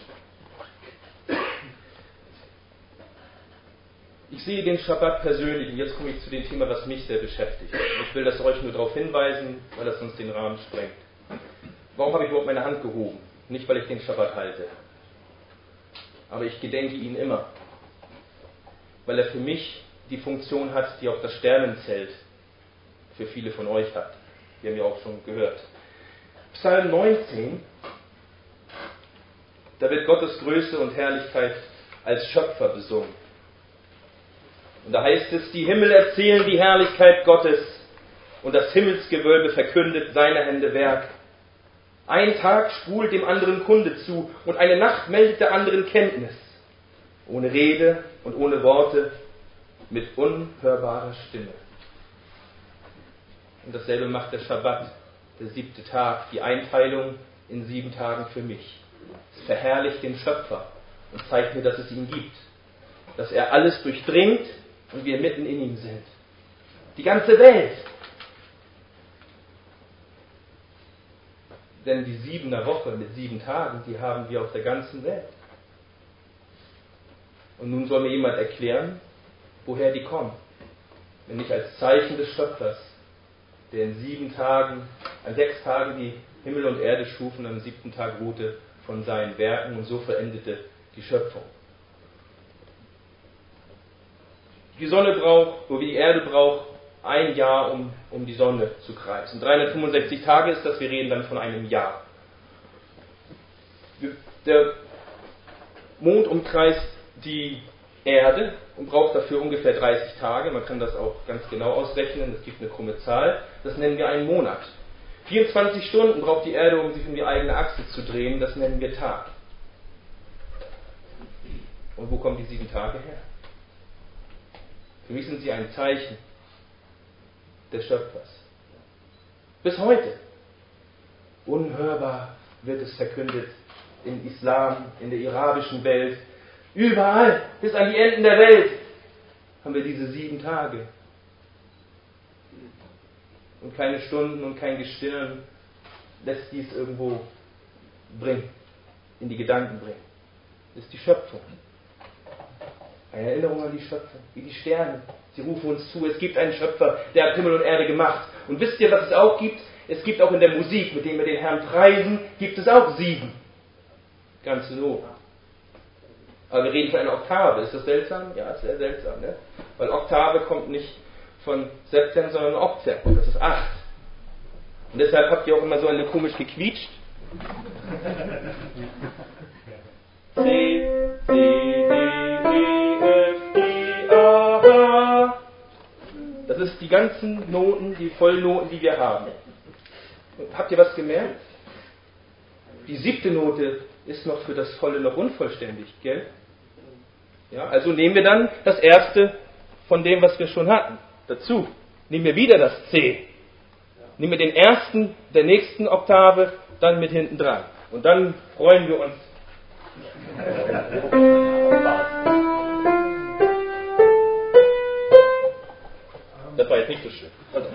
[SPEAKER 1] Ich sehe den Schabbat persönlich, und jetzt komme ich zu dem Thema, was mich sehr beschäftigt. Ich will das euch nur darauf hinweisen, weil das sonst den Rahmen sprengt. Warum habe ich überhaupt meine Hand gehoben? Nicht, weil ich den Schabbat halte. Aber ich gedenke ihn immer. Weil er für mich die Funktion hat, die auch das Sternenzelt für viele von euch hat. Wir haben ja auch schon gehört. Psalm 19, da wird Gottes Größe und Herrlichkeit als Schöpfer besungen. Und da heißt es, die Himmel erzählen die Herrlichkeit Gottes und das Himmelsgewölbe verkündet seine Hände Werk. Ein Tag spult dem anderen Kunde zu und eine Nacht meldet der anderen Kenntnis. Ohne Rede und ohne Worte, mit unhörbarer Stimme. Und dasselbe macht der Schabbat, der 7. Tag, die Einteilung in 7 Tagen für mich. Es verherrlicht den Schöpfer und zeigt mir, dass es ihn gibt. Dass er alles durchdringt und wir mitten in ihm sind. Die ganze Welt. Denn die 7er Woche mit 7 Tagen, die haben wir auf der ganzen Welt. Und nun soll mir jemand erklären, woher die kommen. Wenn nicht als Zeichen des Schöpfers, der in 7 Tagen, an 6 Tagen die Himmel und Erde schuf und am 7. Tag ruhte von seinen Werken und so vollendete die Schöpfung. Die Sonne braucht, so wie die Erde braucht, 1 Jahr, um die Sonne zu kreisen. 365 Tage ist das, wir reden dann von einem Jahr. Der Mond umkreist die Erde und braucht dafür ungefähr 30 Tage. Man kann das auch ganz genau ausrechnen, es gibt eine krumme Zahl. Das nennen wir einen Monat. 24 Stunden braucht die Erde, um sich um die eigene Achse zu drehen. Das nennen wir Tag. Und wo kommen die 7 Tage her? Für mich sind sie ein Zeichen des Schöpfers. Bis heute. Unhörbar wird es verkündet im Islam, in der arabischen Welt. Überall, bis an die Enden der Welt, haben wir diese 7 Tage. Und keine Stunden und kein Gestirn lässt dies irgendwo bringen, in die Gedanken bringen. Das ist die Schöpfung. Eine Erinnerung an die Schöpfung, wie die Sterne. Sie rufen uns zu, es gibt einen Schöpfer, der hat Himmel und Erde gemacht. Und wisst ihr, was es auch gibt? Es gibt auch in der Musik, mit dem wir den Herrn preisen, gibt es auch 7. Ganze Noten. Aber wir reden von einer Oktave. Ist das seltsam? Ja, ist sehr seltsam. Ne? Weil Oktave kommt nicht von Septem, sondern Oktav. Das ist 8. Und deshalb habt ihr auch immer so eine komisch gequietscht. C, C, D, E, F, G, A, H. Das ist die ganzen Noten, die Vollnoten, die wir haben. Und habt ihr was gemerkt? Die 7. Note ist noch für das Volle noch unvollständig, gell? Ja, also nehmen wir dann das erste von dem, was wir schon hatten, dazu. Nehmen wir wieder das C. Nehmen wir den ersten der nächsten Oktave, dann mit hinten dran. Und dann freuen wir uns. Das war jetzt nicht so schön. Also.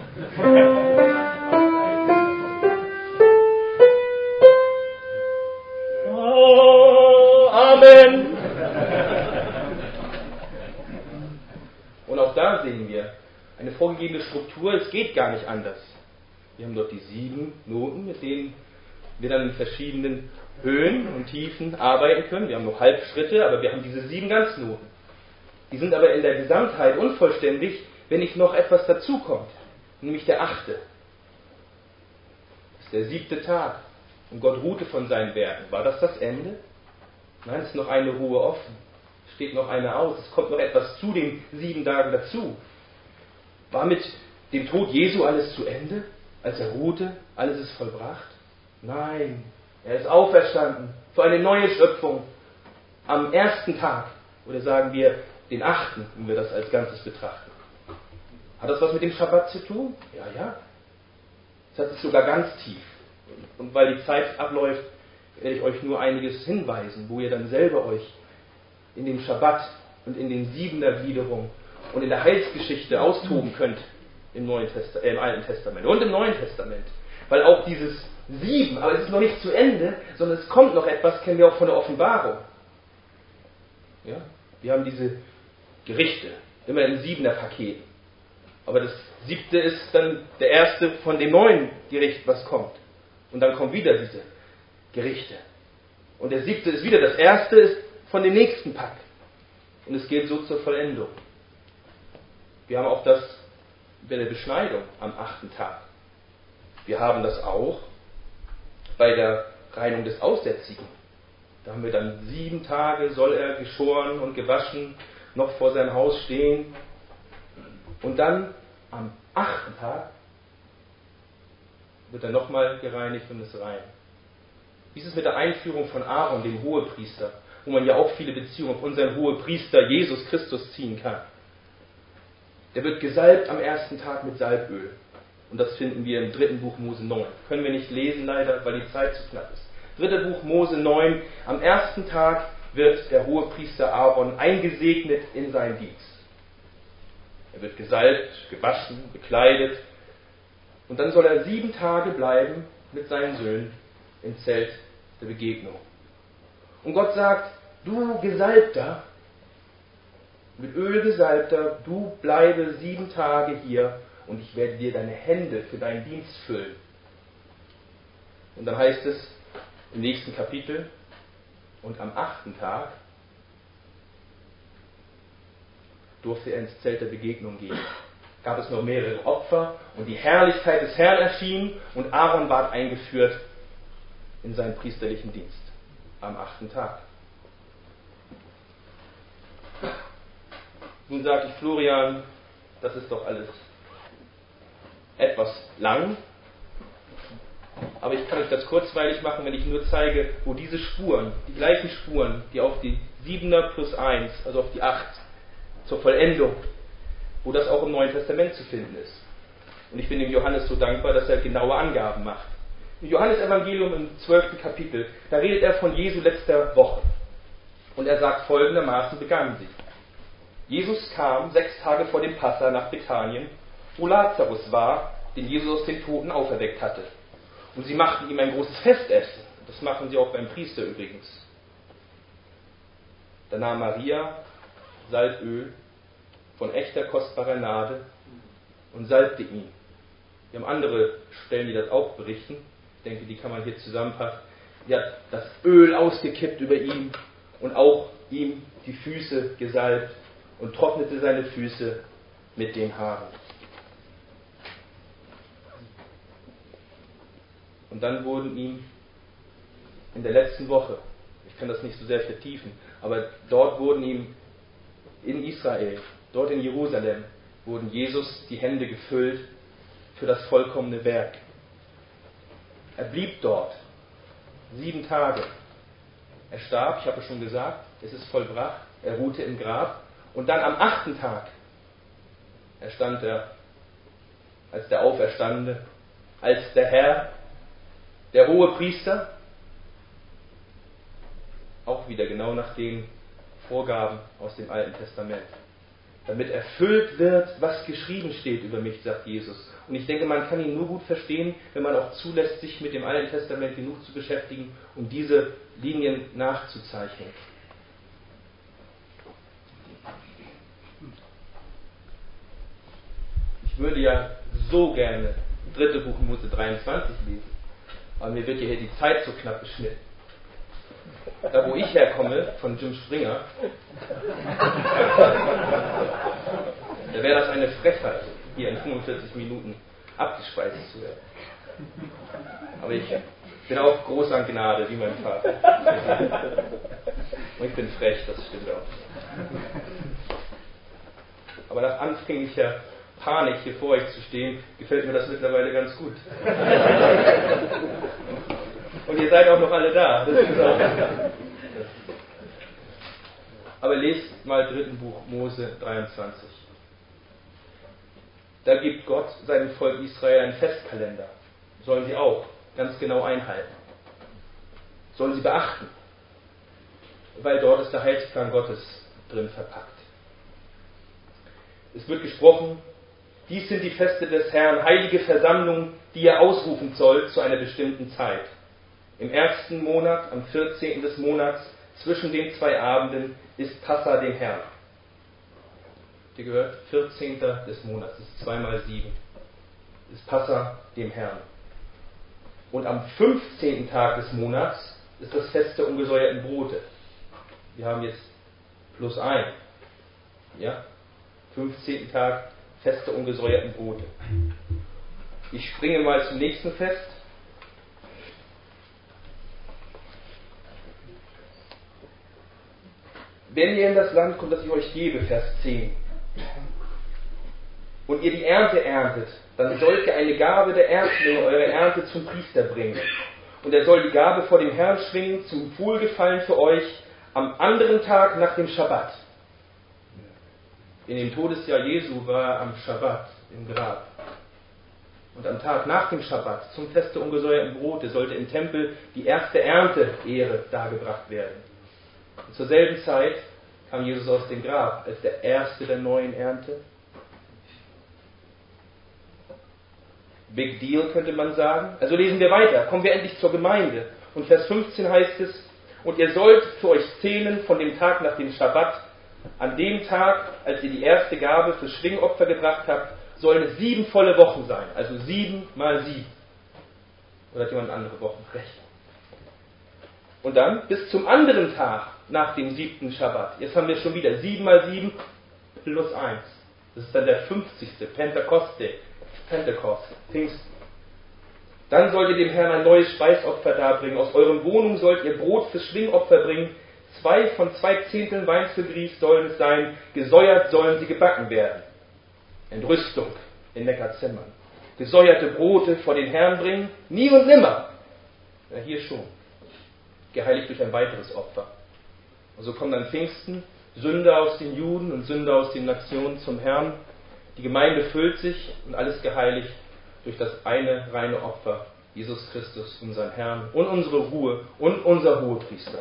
[SPEAKER 1] Oh, Amen. Und auch da sehen wir eine vorgegebene Struktur, es geht gar nicht anders. Wir haben dort die 7 Noten, mit denen wir dann in verschiedenen Höhen und Tiefen arbeiten können. Wir haben noch Halbschritte, aber wir haben diese 7 Ganznoten. Die sind aber in der Gesamtheit unvollständig, wenn nicht noch etwas dazukommt, nämlich der 8. Das ist der 7. Tag. Und Gott ruhte von seinen Werken. War das das Ende? Nein, es ist noch eine Ruhe offen. Es steht noch eine aus. Es kommt noch etwas zu den 7 Tagen dazu. War mit dem Tod Jesu alles zu Ende? Als er ruhte, alles ist vollbracht? Nein, er ist auferstanden für eine neue Schöpfung am 1. Tag. Oder sagen wir den 8., wenn wir das als Ganzes betrachten. Hat das was mit dem Schabbat zu tun? Ja, ja. Es hat es sogar ganz tief. Und weil die Zeit abläuft, werde ich euch nur einiges hinweisen, wo ihr dann selber euch in dem Schabbat und in den 7er Gliederungen und in der Heilsgeschichte austoben könnt im Alten Testament und im Neuen Testament. Weil auch dieses 7, aber es ist noch nicht zu Ende, sondern es kommt noch etwas, kennen wir auch von der Offenbarung. Ja? Wir haben diese Gerichte, immer in 7er Paketen. Aber das 7. ist dann der erste von dem neuen Gericht, was kommt. Und dann kommen wieder diese Gerichte. Und der 7. ist wieder das erste ist von dem nächsten Pack. Und es geht so zur Vollendung. Wir haben auch das bei der Beschneidung am 8. Tag. Wir haben das auch bei der Reinigung des Aussätzigen. Da haben wir dann 7 Tage soll er geschoren und gewaschen noch vor seinem Haus stehen. Und dann am 8. Tag wird er nochmal gereinigt und ist rein. Wie ist es mit der Einführung von Aaron, dem Hohepriester, wo man ja auch viele Beziehungen auf unseren Hohepriester Jesus Christus ziehen kann? Der wird gesalbt am 1. Tag mit Salböl. Und das finden wir im 3. Buch Mose 9. Können wir nicht lesen leider, weil die Zeit zu knapp ist. 3. Buch Mose 9. Am 1. Tag wird der Hohepriester Aaron eingesegnet in seinen Dienst. Er wird gesalbt, gewaschen, bekleidet. Und dann soll er 7 Tage bleiben mit seinen Söhnen im Zelt der Begegnung. Und Gott sagt, du Gesalbter, mit Öl Gesalbter, du bleibe 7 Tage hier und ich werde dir deine Hände für deinen Dienst füllen. Und dann heißt es im nächsten Kapitel, und am 8. Tag durfte er ins Zelt der Begegnung gehen. Gab es noch mehrere Opfer und die Herrlichkeit des Herrn erschien und Aaron ward eingeführt in seinen priesterlichen Dienst am 8. Tag. Nun sage ich, Florian, das ist doch alles etwas lang, aber ich kann euch das kurzweilig machen, wenn ich nur zeige, wo diese Spuren, die gleichen Spuren, die auf die 7er plus 1, also auf die 8, zur Vollendung, wo das auch im Neuen Testament zu finden ist. Und ich bin dem Johannes so dankbar, dass er genaue Angaben macht. Im Johannesevangelium im 12. Kapitel, da redet er von Jesu letzter Woche. Und er sagt, folgendermaßen begann sie. Jesus kam 6 Tage vor dem Passa nach Bethanien, wo Lazarus war, den Jesus aus den Toten auferweckt hatte. Und sie machten ihm ein großes Festessen. Das machen sie auch beim Priester übrigens. Da nahm Maria Salböl von echter kostbarer Nade und salbte ihn. Wir haben andere Stellen, die das auch berichten. Ich denke, die kann man hier zusammenfassen. Sie hat das Öl ausgekippt über ihn und auch ihm die Füße gesalbt und trocknete seine Füße mit den Haaren. Und dann wurden ihm in der letzten Woche, ich kann das nicht so sehr vertiefen, aber dort wurden ihm in Israel, dort in Jerusalem, wurden Jesus die Hände gefüllt für das vollkommene Werk. Er blieb dort 7 Tage. Er starb, ich habe schon gesagt, es ist vollbracht, er ruhte im Grab und dann am 8. Tag erstand er als der Auferstandene, als der Herr, der Hohepriester, auch wieder genau nach den Vorgaben aus dem Alten Testament. Damit erfüllt wird, was geschrieben steht über mich, sagt Jesus. Und ich denke, man kann ihn nur gut verstehen, wenn man auch zulässt, sich mit dem Alten Testament genug zu beschäftigen, um diese Linien nachzuzeichnen. Ich würde ja so gerne 3. Buch Mose 23 lesen, aber mir wird ja hier die Zeit so knapp beschnitten. Da wo ich herkomme, von Jim Springer, da wäre das eine Frechheit, hier in 45 Minuten abgespeist zu werden. Aber ich bin auch groß an Gnade, wie mein Vater. Und ich bin frech, das stimmt auch. Aber nach anfänglicher Panik hier vor euch zu stehen, gefällt mir das mittlerweile ganz gut. Und ihr seid auch noch alle da. Das ist auch. Aber lest mal 3. Buch Mose 23. Da gibt Gott seinem Volk Israel einen Festkalender. Sollen sie auch ganz genau einhalten. Sollen sie beachten. Weil dort ist der Heilsplan Gottes drin verpackt. Es wird gesprochen Dies sind die Feste des Herrn, heilige Versammlungen, die ihr ausrufen sollt zu einer bestimmten Zeit. Im ersten Monat, am 14. des Monats, zwischen den 2 Abenden, ist Passa dem Herrn. Habt ihr gehört? 14. des Monats, das ist 2 mal 7. Ist Passa dem Herrn. Und am 15. Tag des Monats ist das Fest der ungesäuerten Brote. Wir haben jetzt +1. Ja? 15. Tag, Fest der ungesäuerten Brote. Ich springe mal zum nächsten Fest. Wenn ihr in das Land kommt, das ich euch gebe, Vers 10, und ihr die Ernte erntet, dann sollt ihr eine Gabe der Erstlinge eurer Ernte zum Priester bringen. Und er soll die Gabe vor dem Herrn schwingen, zum Wohlgefallen für euch, am anderen Tag nach dem Schabbat. In dem Todesjahr Jesu war er am Schabbat im Grab. Und am Tag nach dem Schabbat, zum Fest der ungesäuerten Brote, sollte im Tempel die erste Ernte-Ehre dargebracht werden. Und zur selben Zeit kam Jesus aus dem Grab als der Erste der neuen Ernte. Big Deal, könnte man sagen. Also lesen wir weiter. Kommen wir endlich zur Gemeinde. Und Vers 15 heißt es, und ihr sollt für euch zählen von dem Tag nach dem Schabbat. An dem Tag, als ihr die erste Gabe für Schwingopfer gebracht habt, sollen es 7 volle Wochen sein. Also 7 mal 7. Oder hat jemand andere Wochen? Recht. Und dann bis zum anderen Tag nach dem 7. Schabbat. Jetzt haben wir schon wieder 7 mal 7 plus 1. Das ist dann der 50. Pentekost, Pfingsten. Dann sollt ihr dem Herrn ein neues Speisopfer darbringen. Aus euren Wohnungen sollt ihr Brot fürs Schwingopfer bringen. 2 von 2 Zehnteln Weinsbegries sollen es sein. Gesäuert sollen sie gebacken werden. Entrüstung in Neckarzimmern. Gesäuerte Brote vor den Herrn bringen. Nie und nimmer. Ja, hier schon. Geheiligt durch ein weiteres Opfer. Und so kommen dann Pfingsten, Sünder aus den Juden und Sünder aus den Nationen zum Herrn. Die Gemeinde füllt sich und alles geheiligt durch das eine reine Opfer, Jesus Christus, unseren Herrn und unsere Ruhe und unser Hohepriester.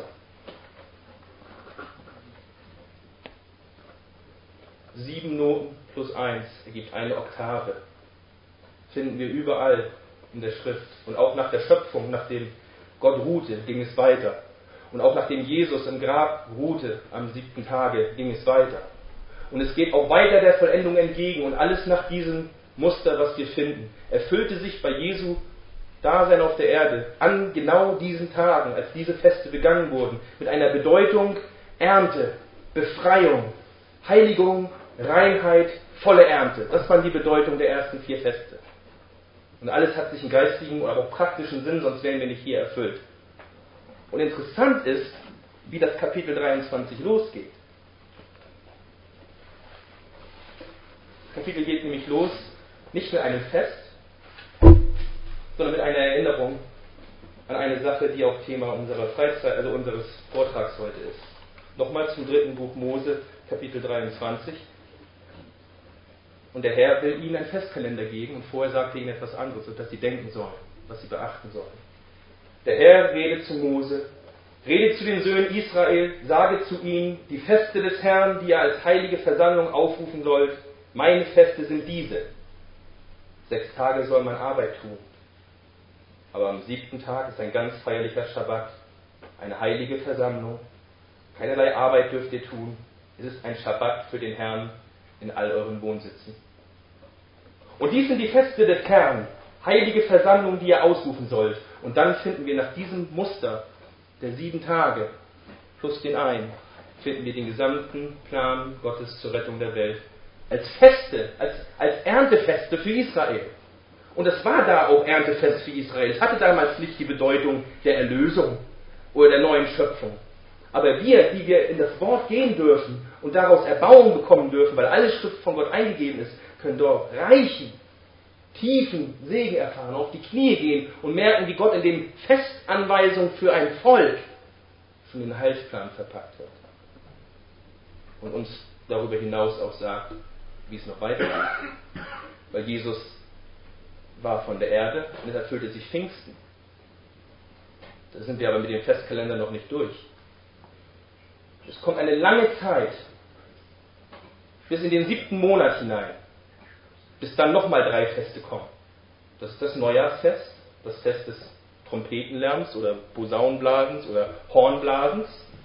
[SPEAKER 1] 7 Noten plus 1 ergibt eine Oktave. Finden wir überall in der Schrift. Und auch nach der Schöpfung, nachdem Gott ruhte, ging es weiter. Und auch nachdem Jesus im Grab ruhte am 7. Tage, ging es weiter. Und es geht auch weiter der Vollendung entgegen und alles nach diesem Muster, was wir finden. Erfüllte sich bei Jesu Dasein auf der Erde an genau diesen Tagen, als diese Feste begangen wurden, mit einer Bedeutung Ernte, Befreiung, Heiligung, Reinheit, volle Ernte. Das waren die Bedeutung der ersten 4 Feste. Und alles hat sich im geistigen oder auch praktischen Sinn, sonst wären wir nicht hier erfüllt. Und interessant ist, wie das Kapitel 23 losgeht. Das Kapitel geht nämlich los, nicht mit einem Fest, sondern mit einer Erinnerung an eine Sache, die auch Thema unserer Freizeit, also unseres Vortrags heute ist. Nochmal zum 3. Buch Mose, Kapitel 23. Und der Herr will ihnen einen Festkalender geben und vorher sagt er ihnen etwas anderes, sodass sie denken sollen, was sie beachten sollen. Der Herr redet zu Mose, redet zu den Söhnen Israel, sage zu ihnen, die Feste des Herrn, die ihr als heilige Versammlung aufrufen sollt, meine Feste sind diese. 6 Tage soll man Arbeit tun. Aber am 7. Tag ist ein ganz feierlicher Schabbat, eine heilige Versammlung. Keinerlei Arbeit dürft ihr tun. Es ist ein Schabbat für den Herrn in all euren Wohnsitzen. Und dies sind die Feste des Herrn, heilige Versammlung, die ihr ausrufen sollt. Und dann finden wir nach diesem Muster der 7 Tage plus den einen, finden wir den gesamten Plan Gottes zur Rettung der Welt als Feste, als Erntefeste für Israel. Und es war da auch Erntefest für Israel. Es hatte damals nicht die Bedeutung der Erlösung oder der neuen Schöpfung. Aber wir, die wir in das Wort gehen dürfen und daraus Erbauung bekommen dürfen, weil alle Schrift von Gott eingegeben ist, können dort reichen, tiefen Segen erfahren, auf die Knie gehen und merken, wie Gott in den Festanweisungen für ein Volk schon den Heilsplan verpackt hat. Und uns darüber hinaus auch sagt, wie es noch weitergeht. Weil Jesus war von der Erde und es erfüllte sich Pfingsten. Da sind wir aber mit dem Festkalender noch nicht durch. Es kommt eine lange Zeit, bis in den 7. Monat hinein, bis dann nochmal 3 Feste kommen. Das ist das Neujahrsfest, das Fest des Trompetenlärms oder Posaunenblasens oder Hornblasens.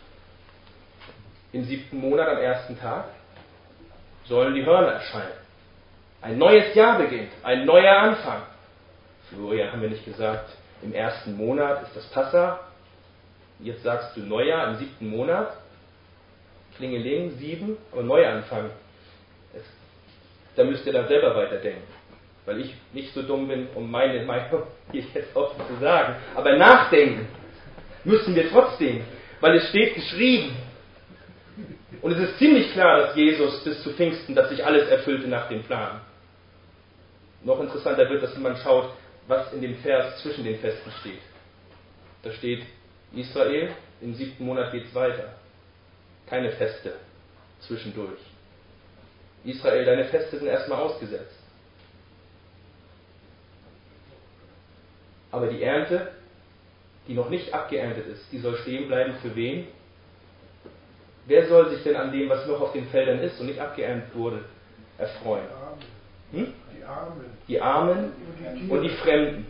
[SPEAKER 1] Im 7. Monat, am 1. Tag, sollen die Hörner erscheinen. Ein neues Jahr beginnt, ein neuer Anfang. Florian, haben wir nicht gesagt, im 1. Monat ist das Passa. Jetzt sagst du Neujahr im 7. Monat. Klingeling, 7, aber Neuanfang. Da müsst ihr dann selber weiterdenken. Weil ich nicht so dumm bin, um meine Meinung hier jetzt offen zu sagen. Aber nachdenken müssen wir trotzdem, weil es steht geschrieben. Und es ist ziemlich klar, dass Jesus bis zu Pfingsten, dass sich alles erfüllte nach dem Plan. Noch interessanter wird, dass man schaut, was in dem Vers zwischen den Festen steht. Da steht Israel, im 7. Monat geht es weiter. Keine Feste zwischendurch. Israel, deine Feste sind erstmal ausgesetzt. Aber die Ernte, die noch nicht abgeerntet ist, die soll stehen bleiben für wen? Wer soll sich denn an dem, was noch auf den Feldern ist und nicht abgeerntet wurde, erfreuen? Hm? Die Armen und die Fremden.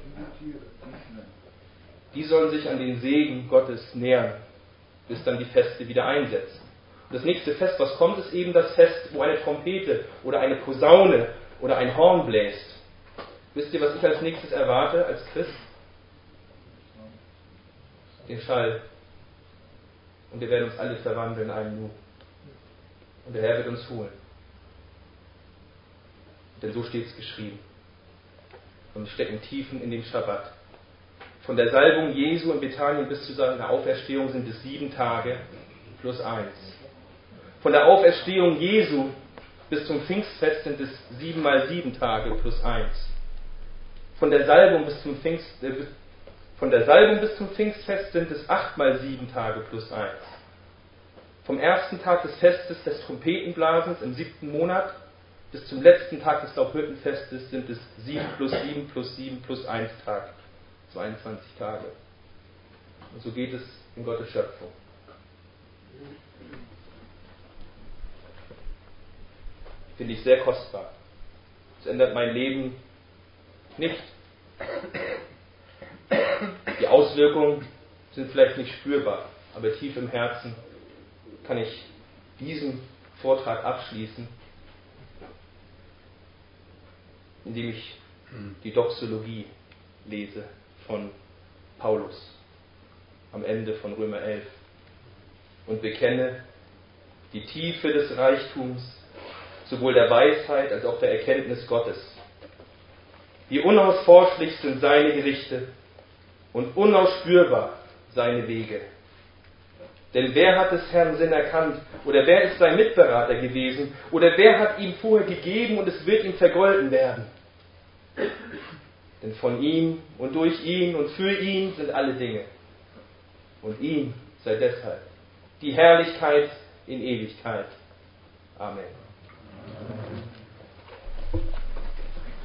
[SPEAKER 1] Die sollen sich an den Segen Gottes nähern, bis dann die Feste wieder einsetzen. Und das nächste Fest, was kommt, ist eben das Fest, wo eine Trompete oder eine Posaune oder ein Horn bläst. Wisst ihr, was ich als nächstes erwarte als Christ? Den Schall. Und wir werden uns alle verwandeln in einem Nu. Und der Herr wird uns holen. Denn so steht es geschrieben. Und wir stecken tiefen in den Schabbat. Von der Salbung Jesu in Bethanien bis zu seiner Auferstehung sind es 7 Tage plus 1. Von der Auferstehung Jesu bis zum Pfingstfest sind es 7 mal 7 Tage plus 1. Von der Salbung bis zum Pfingstfest sind es 8 mal 7 Tage plus 1. Vom ersten Tag des Festes des Trompetenblasens im 7. Monat bis zum letzten Tag des Laubhüttenfestes sind es 7 plus 7 plus 7 plus 1 Tag. 22 Tage. Und so geht es in Gottes Schöpfung. Finde ich sehr kostbar. Es ändert mein Leben nicht. Die Auswirkungen sind vielleicht nicht spürbar, aber tief im Herzen kann ich diesen Vortrag abschließen, indem ich die Doxologie lese von Paulus am Ende von Römer 11 und bekenne die Tiefe des Reichtums, sowohl der Weisheit als auch der Erkenntnis Gottes. Wie unausforschlich sind seine Gerichte und unausspürbar seine Wege. Denn wer hat des Herrn Sinn erkannt? Oder wer ist sein Mitberater gewesen? Oder wer hat ihm vorher gegeben und es wird ihm vergolten werden? Denn von ihm und durch ihn und für ihn sind alle Dinge. Und ihm sei deshalb die Herrlichkeit in Ewigkeit. Amen.